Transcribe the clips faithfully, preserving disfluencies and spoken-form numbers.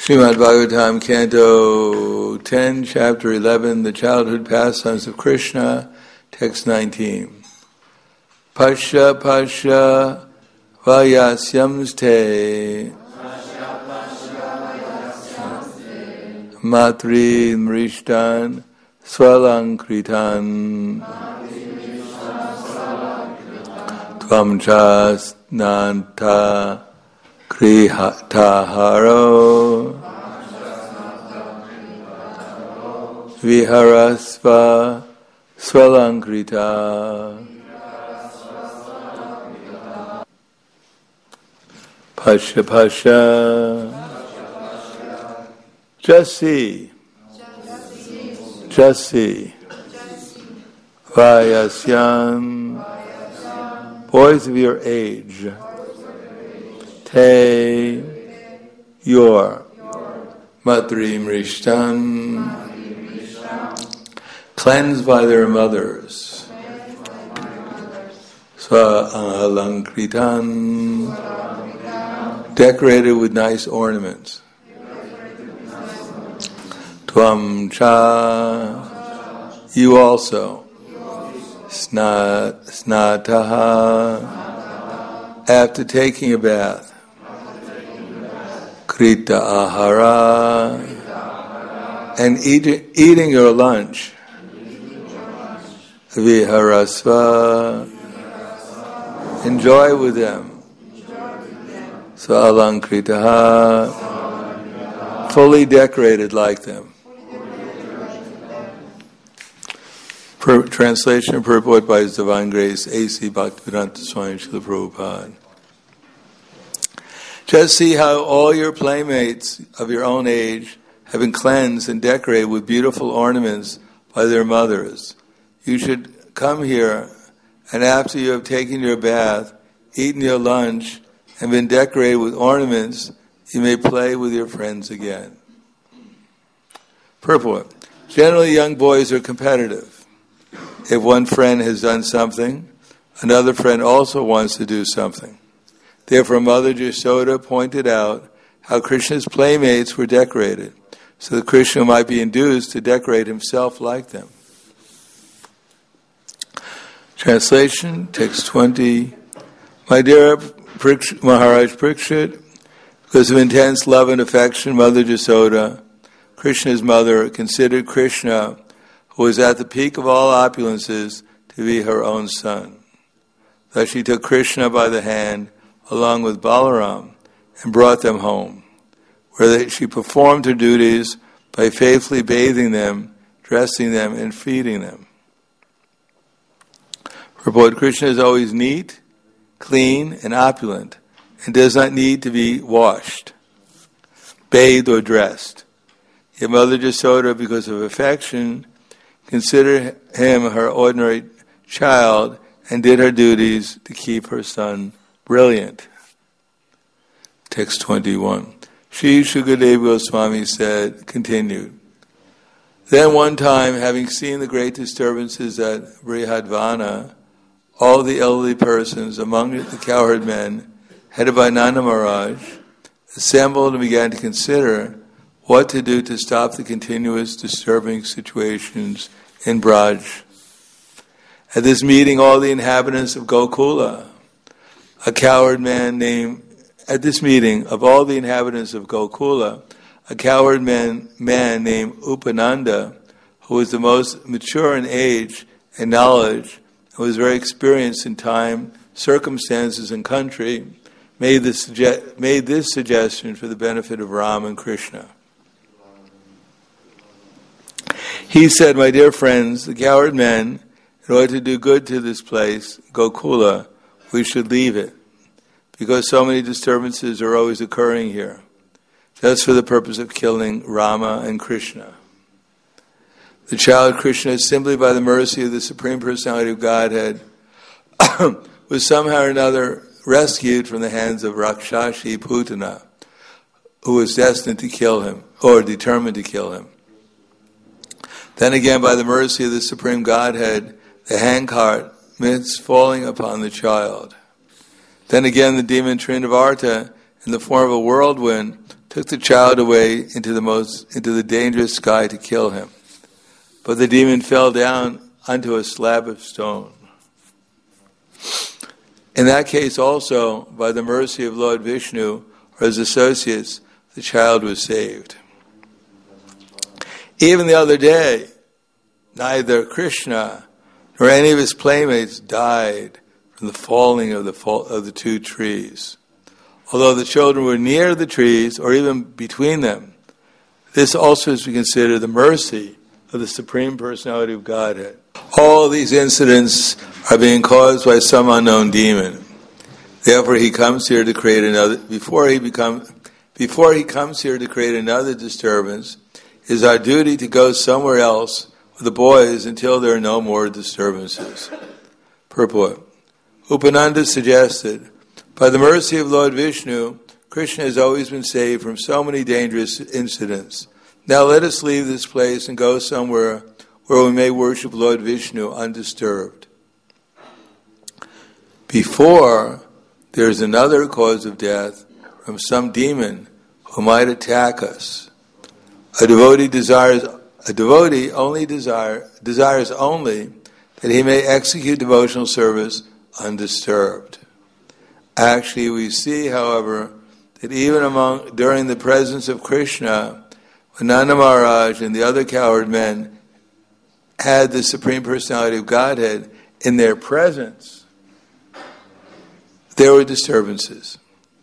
Srimad Bhagavatam, Canto ten, Chapter eleven, The Childhood Pastimes of Krishna, Text nineteen. Pasha Pasha Vayasyamste Matri Mrishtan Swalankritan Tvam Chasnanta Krihataharo Viharasva Swalankrita Pasha Pasha. Just see. Just see. Vayasyam. Boys of your age. Te. Your. Matri Mrishtam. Cleansed by their mothers. Swa Alankritan. Decorated with nice ornaments. Tvam cha, you also. Snat, snataha, after taking a bath. Krita ahara, and eat, eating your lunch. Viharasva, enjoy with them. Swalankritaha, fully decorated like them. Per, translation and purport by His Divine Grace, A C Bhaktivedanta Swami Srila Prabhupada. Just see how all your playmates of your own age have been cleansed and decorated with beautiful ornaments by their mothers. You should come here, and after you have taken your bath, eaten your lunch, and been decorated with ornaments, you may play with your friends again. Purport. Generally, young boys are competitive. If one friend has done something, another friend also wants to do something. Therefore, Mother Yashoda pointed out how Krishna's playmates were decorated, so that Krishna might be induced to decorate himself like them. Translation, text twenty. My dear Parikshit, Maharaj Parikshit, because of intense love and affection, Mother Yashoda, Krishna's mother, considered Krishna, who was at the peak of all opulences, to be her own son. Thus she took Krishna by the hand, along with Balaram, and brought them home, where they, she performed her duties by faithfully bathing them, dressing them, and feeding them. Report, Krishna is always neat, clean, and opulent, and does not need to be washed, bathed, or dressed. Yet Mother Yashoda, because of affection, considered him her ordinary child and did her duties to keep her son brilliant. Text twenty-one. Shri Shukadeva Goswami said, continued, then one time, having seen the great disturbances at Brihadvana, all the elderly persons among the cowherd men, headed by Nanda Maharaj, assembled and began to consider what to do to stop the continuous disturbing situations in Braj. At this meeting, all the inhabitants of Gokula, a cowherd man named, at this meeting of all the inhabitants of Gokula, a cowherd man, man named Upananda, who was the most mature in age and knowledge, and was very experienced in time, circumstances, and country, made this, suge- made this suggestion for the benefit of Ram and Krishna. He said, my dear friends, the cowherd men, in order to do good to this place, Gokula, we should leave it, because so many disturbances are always occurring here, just for the purpose of killing Rama and Krishna. The child Krishna, simply by the mercy of the Supreme Personality of Godhead, was somehow or another rescued from the hands of Rakshashi Putana, who was destined to kill him, or determined to kill him. Then again, by the mercy of the Supreme Godhead, the handcart missed falling upon the child. Then again, the demon Trinavarta, in the form of a whirlwind, took the child away into the most into the dangerous sky to kill him. But the demon fell down onto a slab of stone. In that case also, by the mercy of Lord Vishnu or his associates, the child was saved. Even the other day, neither Krishna nor any of his playmates died from the falling of the fall, of the two trees. Although the children were near the trees or even between them, this also is to be considered the mercy of the Supreme Personality of Godhead. All these incidents are being caused by some unknown demon. Therefore, he comes here to create another. Before he become, before he comes here to create another disturbance, it is our duty to go somewhere else with the boys until there are no more disturbances. Purport. Upananda suggested, by the mercy of Lord Vishnu, Krishna has always been saved from so many dangerous incidents. Now let us leave this place and go somewhere where we may worship Lord Vishnu undisturbed. Before, there is another cause of death from some demon who might attack us. A devotee desires a devotee only desire desires only that he may execute devotional service undisturbed. Actually, we see, however, that even among during the presence of Krishna, when Nanda Maharaj and the other cowherd men had the Supreme Personality of Godhead in their presence, there were disturbances.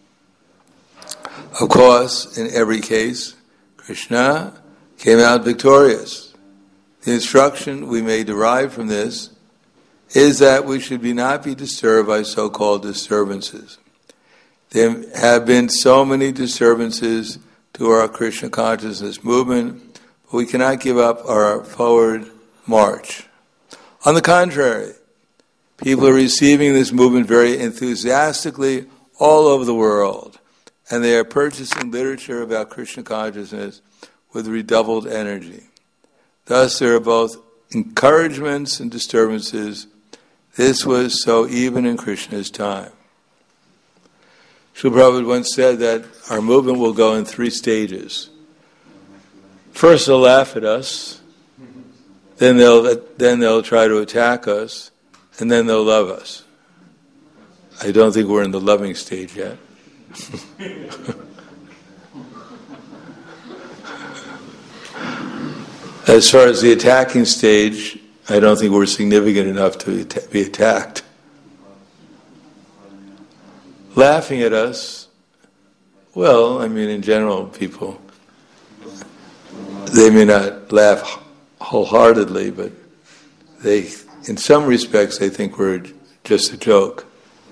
Of course, in every case, Krishna came out victorious. The instruction we may derive from this is that we should be not be disturbed by so-called disturbances. There have been so many disturbances to our Krishna consciousness movement, but we cannot give up our forward march. On the contrary, people are receiving this movement very enthusiastically all over the world, and they are purchasing literature about Krishna consciousness with redoubled energy. Thus, there are both encouragements and disturbances. This was so even in Krishna's time. Srila Prabhupada once said that our movement will go in three stages. First, they'll laugh at us, then they'll then they'll try to attack us, and then they'll love us. I don't think we're in the loving stage yet. As far as the attacking stage, I don't think we're significant enough to be attacked. Laughing at us, well, I mean, in general, people, they may not laugh wholeheartedly, but they, in some respects, they think we're just a joke.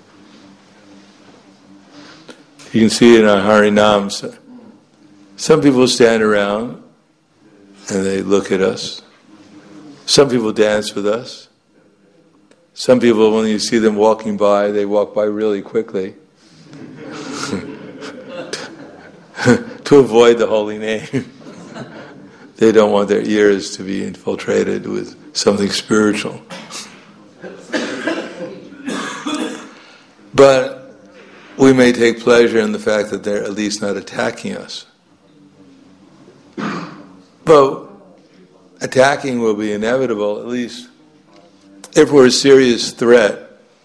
You can see it on Harinam. Some people stand around and they look at us. Some people dance with us. Some people, when you see them walking by, they walk by really quickly to avoid the holy name. They don't want their ears to be infiltrated with something spiritual. But we may take pleasure in the fact that they're at least not attacking us. But attacking will be inevitable, at least if we're a serious threat.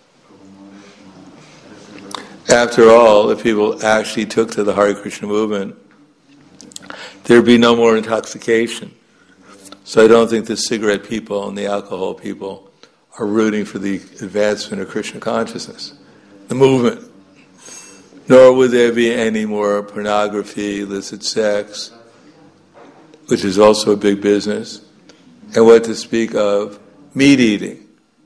After all, if people actually took to the Hare Krishna movement, there'd be no more intoxication. So I don't think the cigarette people and the alcohol people are rooting for the advancement of Krishna consciousness, the movement. Nor would there be any more pornography, illicit sex, which is also a big business, and what to speak of meat eating.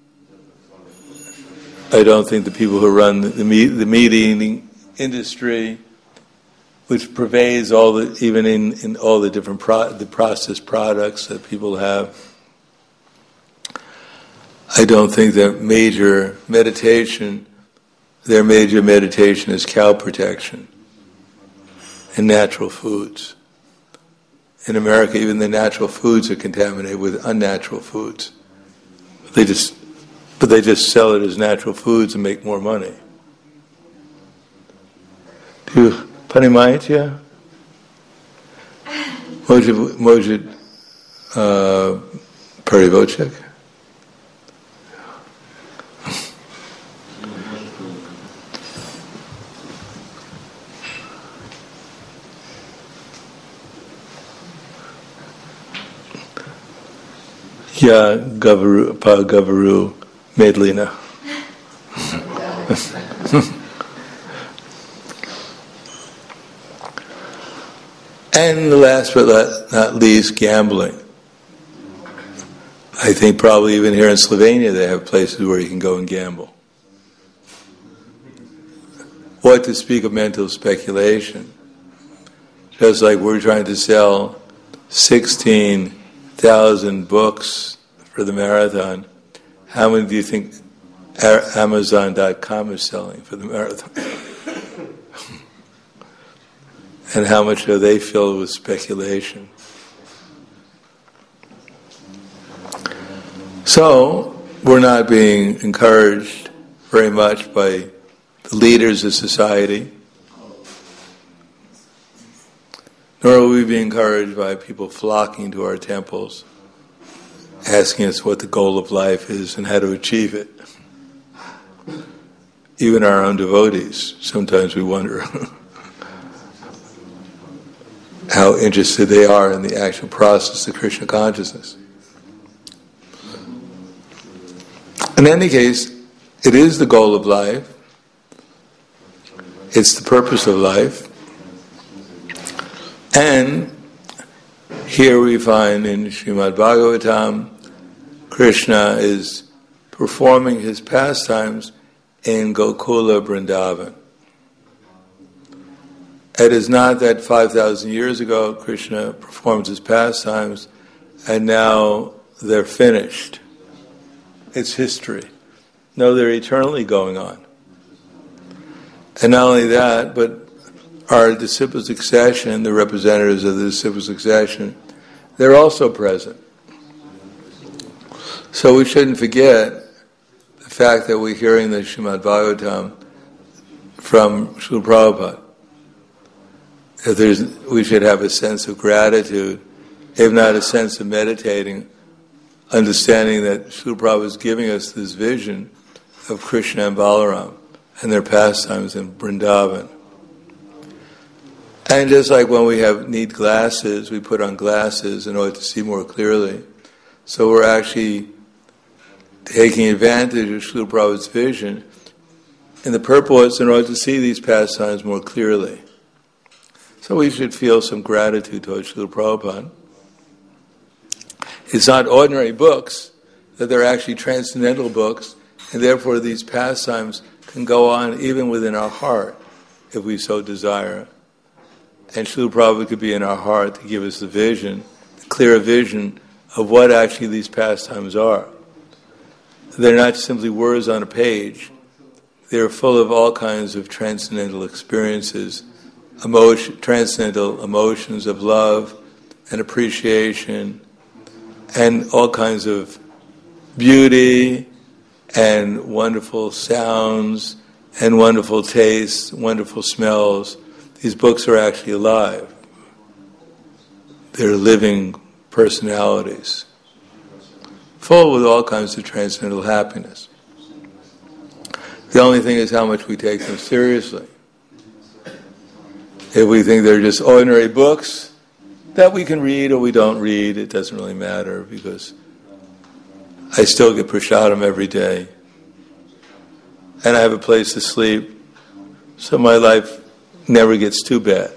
I don't think the people who run the meat, the meat eating industry, which pervades all the, even in, in all the different pro, the processed products that people have, I don't think that major meditation, their major meditation is cow protection and natural foods. In America, even the natural foods are contaminated with unnatural foods. They just, but they just sell it as natural foods and make more money. Do you, Panimayatya? Mojit, Mojit uh, Perivocek. Yeah, Gavaru, Pa Gavaru Medlina. And last but not least, gambling. I think probably even here in Slovenia they have places where you can go and gamble. What to speak of mental speculation? Just like we're trying to sell sixteen thousand books for the marathon, how many do you think Amazon dot com is selling for the marathon? And how much are they filled with speculation? So, we're not being encouraged very much by the leaders of society, nor will we be encouraged by people flocking to our temples, asking us what the goal of life is and how to achieve it. Even our own devotees, sometimes we wonder how interested they are in the actual process of Krishna consciousness. In any case, it is the goal of life. It's the purpose of life. And here we find in Srimad Bhagavatam, Krishna is performing his pastimes in Gokula Vrindavan. It is not that five thousand years ago Krishna performed his pastimes and now they're finished. It's history. No, they're eternally going on. And not only that, but our disciple succession, the representatives of the disciple succession, they're also present. So we shouldn't forget the fact that we're hearing the Srimad Bhagavatam from Srila Prabhupada. That there's, we should have a sense of gratitude, if not a sense of meditating, understanding that Srila Prabhupada is giving us this vision of Krishna and Balaram and their pastimes in Vrindavan. And just like when we have need glasses, we put on glasses in order to see more clearly. So we're actually taking advantage of Srila Prabhupada's vision and the purpose in order to see these pastimes more clearly. So we should feel some gratitude towards Srila Prabhupada. It's not ordinary books, that they're actually transcendental books, and therefore these pastimes can go on even within our heart, if we so desire. And Srila Prabhupada could be in our heart to give us the vision, the clear vision of what actually these pastimes are. They're not simply words on a page. They're full of all kinds of transcendental experiences, emotion, transcendental emotions of love and appreciation, and all kinds of beauty and wonderful sounds and wonderful tastes, wonderful smells. These books are actually alive. They're living personalities, full with all kinds of transcendental happiness. The only thing is how much we take them seriously. If we think they're just ordinary books that we can read or we don't read, it doesn't really matter, because I still get prasadam every day. And I have a place to sleep, so my life never gets too bad.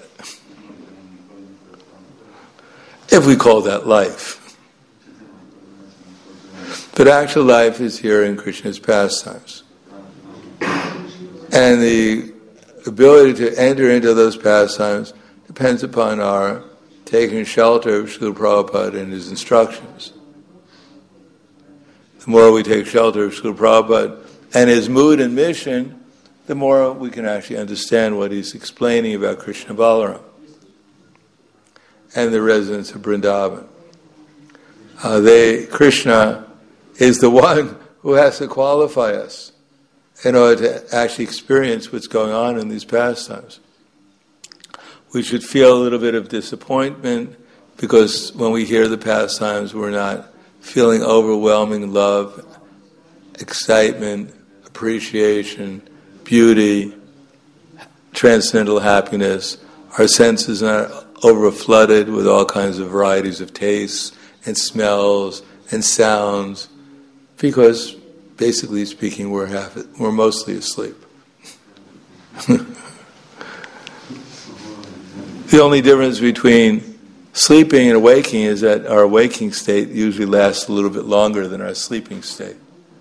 If we call that life. But actual life is here in Krishna's pastimes. And the ability to enter into those pastimes depends upon our taking shelter of Srila Prabhupada and his instructions. The more we take shelter of Srila Prabhupada and his mood and mission, the more we can actually understand what he's explaining about Krishna Balaram and the residents of Vrindavan. Uh, they, Krishna is the one who has to qualify us in order to actually experience what's going on in these pastimes. We should feel a little bit of disappointment because when we hear the pastimes, we're not feeling overwhelming love, excitement, appreciation, beauty, transcendental happiness. Our senses are over-flooded with all kinds of varieties of tastes and smells and sounds, because, basically speaking, we're half, we're mostly asleep. The only difference between sleeping and waking is that our waking state usually lasts a little bit longer than our sleeping state.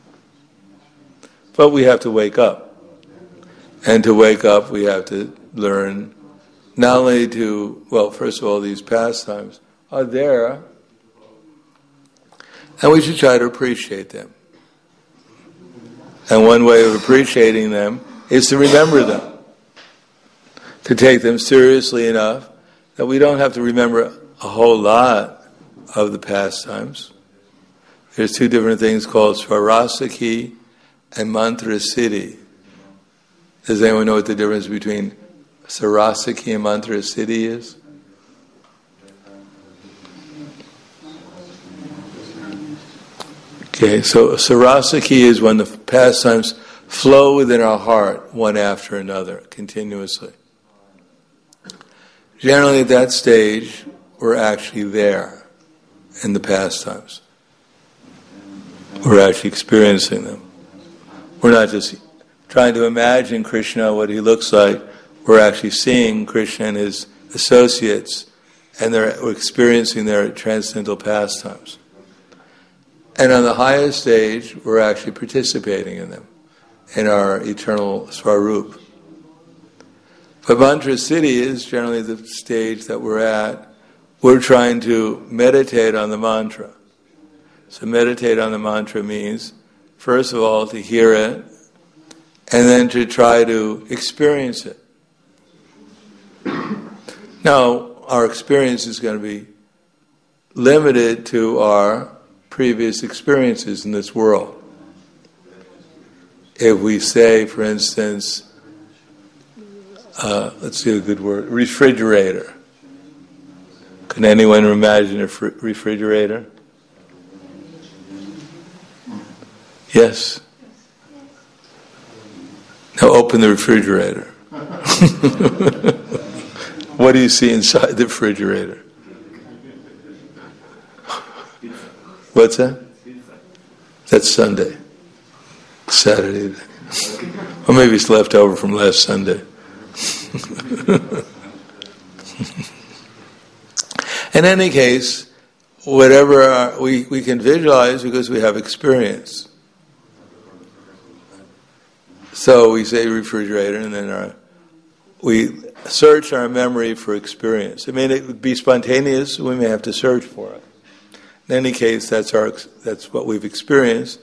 But we have to wake up. And to wake up, we have to learn not only to, well, first of all, these pastimes are there, and we should try to appreciate them. And one way of appreciating them is to remember them. To take them seriously enough that we don't have to remember a whole lot of the pastimes. There's two different things called Svarasaki and Mantra Siddhi. Does anyone know what the difference between Svarasaki and Mantra Siddhi is? Okay, so Svarasaki is when the pastimes flow within our heart, one after another, continuously. Generally, at that stage, we're actually there in the pastimes. We're actually experiencing them. We're not just trying to imagine Krishna, what he looks like. We're actually seeing Krishna and his associates, and they're experiencing their transcendental pastimes. And on the highest stage, we're actually participating in them, in our eternal Swarup. But Mantra Siddhi is generally the stage that we're at. We're trying to meditate on the mantra. So meditate on the mantra means, first of all, to hear it, and then to try to experience it. Now, our experience is going to be limited to our previous experiences in this world. If we say, for instance, uh, let's see a good word, refrigerator. Can anyone imagine a fr- refrigerator? Yes? Now open the refrigerator. What do you see inside the refrigerator? What's that? That's Sunday. Saturday. Or maybe it's left over from last Sunday. In any case, whatever our, we, we can visualize because we have experience. So we say refrigerator, and then our, we search our memory for experience. I mean, it would be spontaneous. We may have to search for it. In any case, that's our that's what we've experienced.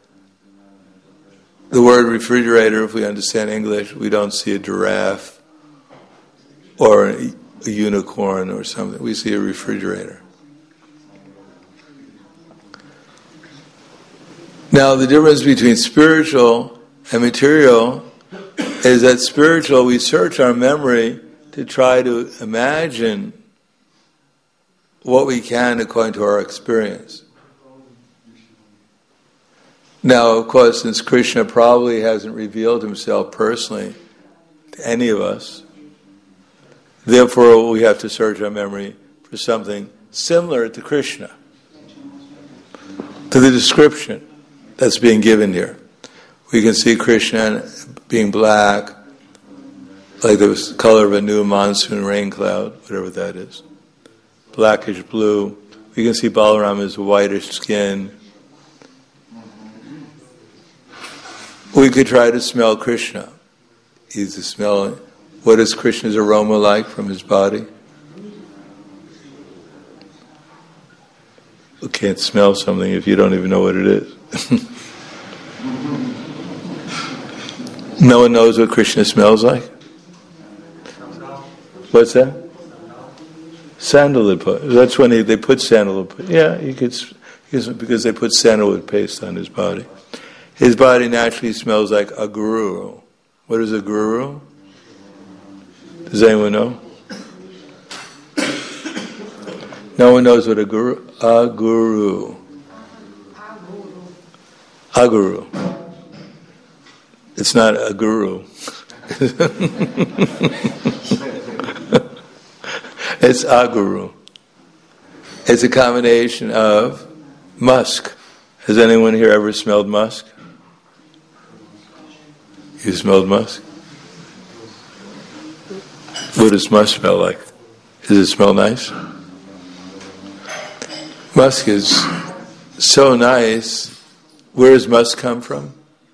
The word refrigerator, if we understand English, we don't see a giraffe or a, a unicorn or something. We see a refrigerator. Now, the difference between spiritual and material is that spiritual, we search our memory to try to imagine what we can according to our experience. Now, of course, since Krishna probably hasn't revealed himself personally to any of us, therefore we have to search our memory for something similar to Krishna, to the description that's being given here. We can see Krishna being black, like the color of a new monsoon rain cloud, whatever that is. Blackish blue. We can see Balaram as whitish skin. We could try to smell Krishna. He's the smell. What is Krishna's aroma like from his body? You can't smell something if you don't even know what it is. No one knows what Krishna smells like? What's that? Sandalwood paste. That's when they, they put sandalwood paste. Yeah, you could, because they put sandalwood paste on his body. His body naturally smells like a guru. What is a guru? Does anyone know? No one knows what a guru, a guru, a guru. It's not a guru. It's a guru. It's a combination of musk. Has anyone here ever smelled musk? You smelled musk? What does musk smell like? Does it smell nice? Musk is so nice. Where does musk come from?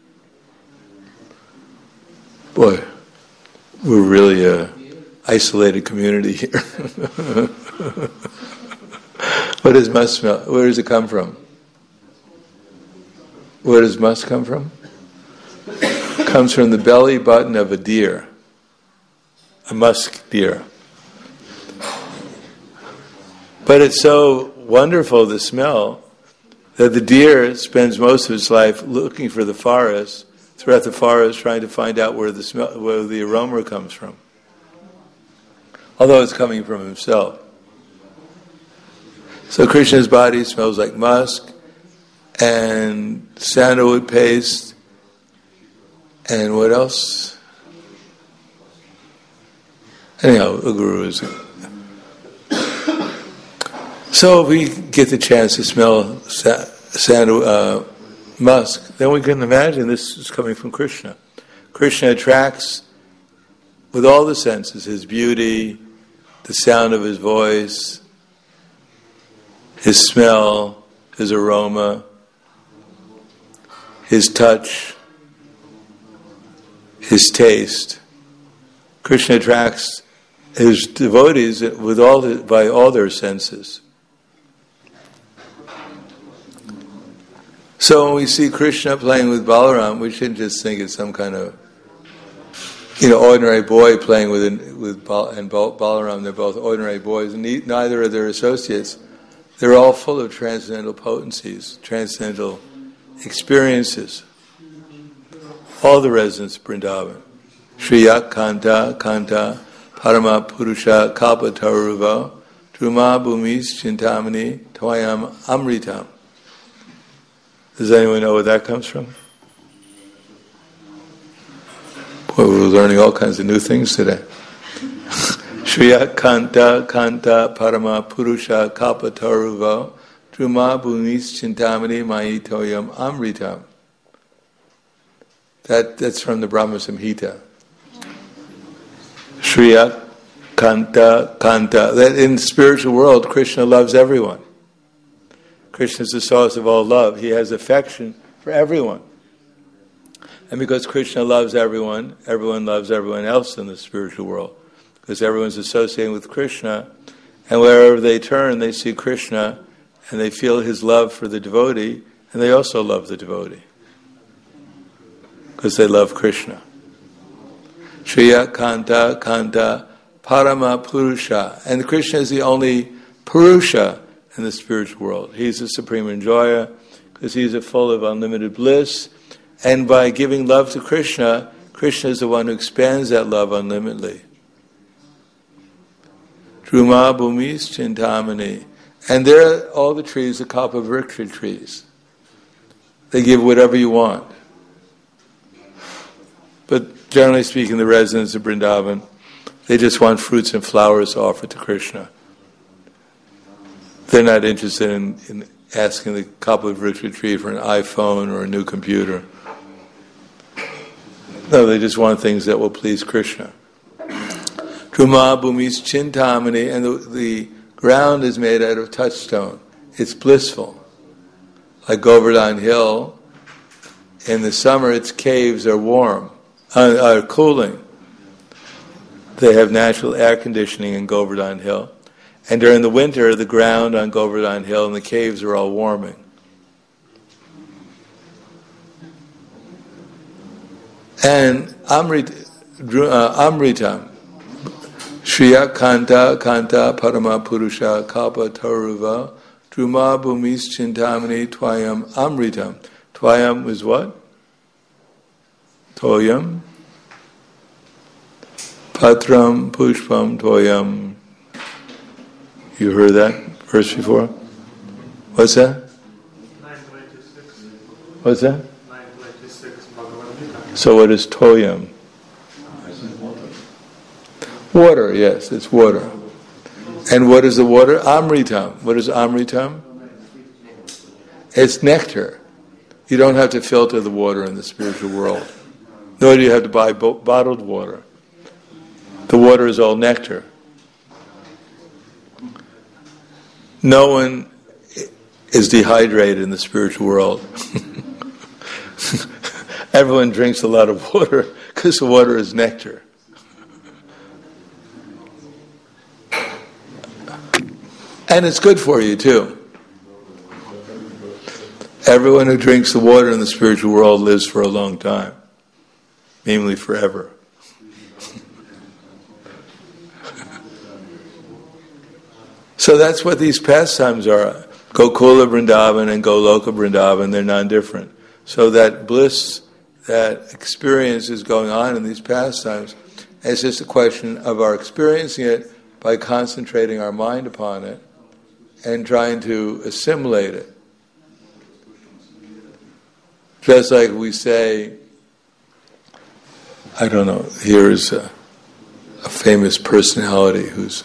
Boy, we're really a isolated community here. What does musk smell? Where does it come from? Where does musk come from? It comes from the belly button of a deer, a musk deer. But it's so wonderful, the smell, that the deer spends most of its life looking for the forest, throughout the forest, trying to find out where the smell, where the aroma comes from. Although it's coming from himself. So Krishna's body smells like musk and sandalwood paste and what else? Anyhow, a guru is. So if we get the chance to smell sa- sandal, uh, musk, then we can imagine this is coming from Krishna. Krishna attracts with all the senses, his beauty, the sound of his voice, his smell, his aroma, his touch, his taste. Krishna attracts his devotees with all the, by all their senses. So when we see Krishna playing with Balaram, we shouldn't just think it's some kind of, you know, ordinary boy playing with with Bal, and Bal, Balaram. They're both ordinary boys, and neither are their associates. They're all full of transcendental potencies, transcendental experiences. All the residents of Vrindavan. Shriya Kanta Kanta Parama Purusha Kalpataruva Druma Bhumis Chintamani Tvayam Amritam. Does anyone know where that comes from? Boy, we're learning all kinds of new things today. Shriya Kanta Kanta Parama Purusha Kalpataruva Druma Bhumis Chintamani Mayi Toyam Amritam. That, that's from the Brahma Samhita. Shriya Kanta Kanta. That in the spiritual world, Krishna loves everyone. Krishna is the source of all love. He has affection for everyone. And because Krishna loves everyone, everyone loves everyone else in the spiritual world. Because everyone's associating with Krishna, and wherever they turn, they see Krishna, and they feel his love for the devotee, and they also love the devotee. Because they love Krishna. Shriya Kanta Kanta Parama Purusha. And Krishna is the only Purusha in the spiritual world. He's the supreme enjoyer because he's full of unlimited bliss. And by giving love to Krishna, Krishna is the one who expands that love unlimitedly. Druma Bhumis Chintamani. And there, all the trees are Kalpavriksha trees. They give whatever you want. But generally speaking, the residents of Vrindavan, they just want fruits and flowers offered to Krishna. They're not interested in, in asking the Kalpavriksha tree for an iPhone or a new computer. No, they just want things that will please Krishna. Druma Bhumis Chintamani, and the, the ground is made out of touchstone. It's blissful. Like Govardhan Hill, in the summer its caves are warm, uh, are cooling. They have natural air conditioning in Govardhan Hill. And during the winter, the ground on Govardhan Hill and the caves are all warming. And Amrit, uh, Amritam, Shriya Kanta Kanta Parama Purusha Kalpa Taruva Druma Bhumis Chintamani Tvayam Amritam. Tvayam is what? Toyam Patram Pushpam Toyam. You heard that verse before? What's that? nine twenty-six. What's that? nine twenty-six Bhagavad Gita. So what is toyam? Water, yes, it's water. And what is the water? Amritam. What is Amritam? It's nectar. You don't have to filter the water in the spiritual world. Nor do you have to buy bo- bottled water. The water is all nectar. No one is dehydrated in the spiritual world. Everyone drinks a lot of water because the water is nectar. And it's good for you too. Everyone who drinks the water in the spiritual world lives for a long time, namely forever. So that's what these pastimes are. Gokula Vrindavan and Goloka Vrindavan, they're non-different. So that bliss, that experience is going on in these pastimes. It's just a question of our experiencing it by concentrating our mind upon it and trying to assimilate it. Just like we say, I don't know, here is a, a famous personality who's,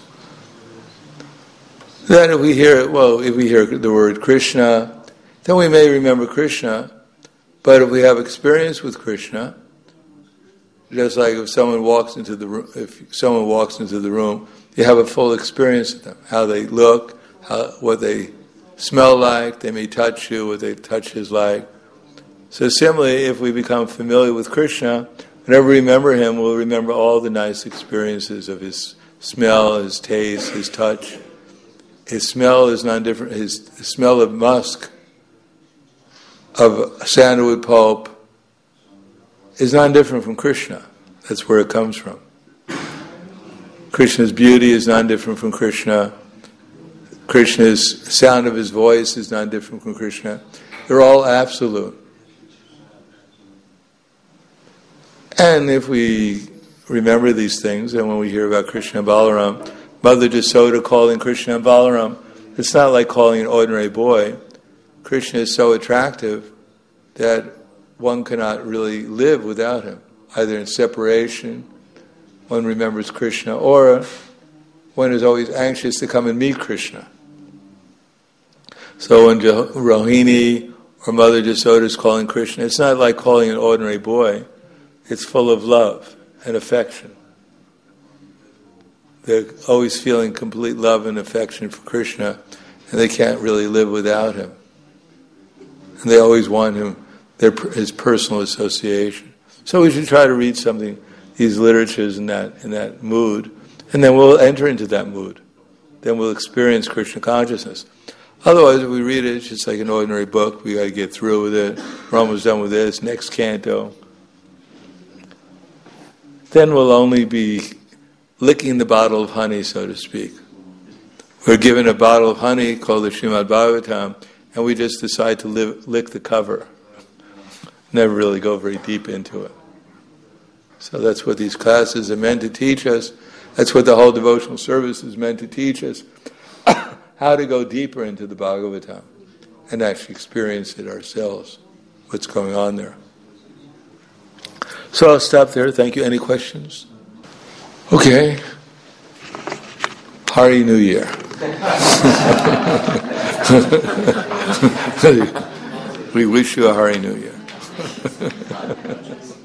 that if we hear, well, if we hear the word Krishna, then we may remember Krishna, but if we have experience with Krishna, just like if someone walks into the room, if someone walks into the room, you have a full experience of them, how they look, how, what they smell like, they may touch you, what their touch is like. So similarly, if we become familiar with Krishna, whenever we remember him, we'll remember all the nice experiences of his smell, his taste, his touch. His smell is not different. His smell of musk, of sandalwood pulp, is not different from Krishna. That's where it comes from. Krishna's beauty is not different from Krishna. Krishna's sound of his voice is not different from Krishna. They're all absolute. And if we remember these things, and when we hear about Krishna and Balaram, Mother Jasoda calling Krishna and Balaram, it's not like calling an ordinary boy. Krishna is so attractive that one cannot really live without him. Either in separation, one remembers Krishna, or one is always anxious to come and meet Krishna. So when Rohini or Mother Jasoda is calling Krishna, it's not like calling an ordinary boy. It's full of love and affection. They're always feeling complete love and affection for Krishna, and they can't really live without him. And they always want him, their, his personal association. So we should try to read something, these literatures in that in that mood, and then we'll enter into that mood. Then we'll experience Krishna consciousness. Otherwise, if we read it, it's just like an ordinary book. We got to get through with it. We're almost done with this. Next canto. Then we'll only be licking the bottle of honey, so to speak. We're given a bottle of honey called the Srimad Bhagavatam, and we just decide to live, lick the cover. Never really go very deep into it. So that's what these classes are meant to teach us. That's what the whole devotional service is meant to teach us. How to go deeper into the Bhagavatam and actually experience it ourselves, what's going on there. So I'll stop there. Thank you. Any questions? Okay. Hari New Year. We wish you a Hari New Year.